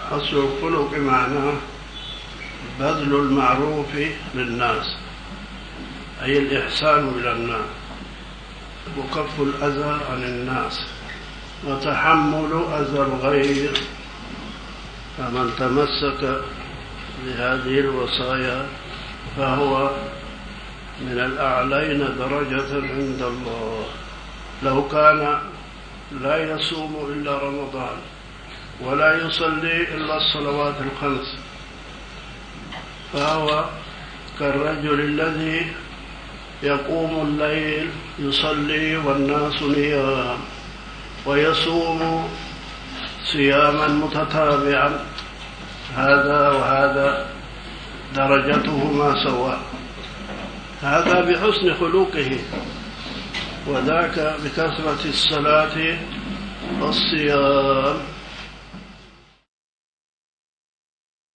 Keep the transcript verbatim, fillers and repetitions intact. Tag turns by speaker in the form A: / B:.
A: حسن الخلق معناه بذل المعروف للناس، أي الإحسان إلى الناس، وكف الأذى عن الناس، وتحمل أذى الغير. فمن تمسك بهذه الوصايا فهو من الأعلين درجة عند الله. لو كان لا يصوم إلا رمضان ولا يصلي إلا الصلوات الخمس فهو كالرجل الذي يقوم الليل يصلي والناس نيام ويصوم صياما متتابعا، هذا وهذا درجتهما سواء، هذا بحسن خلقه وذاك بكثرة الصلاة والصيام.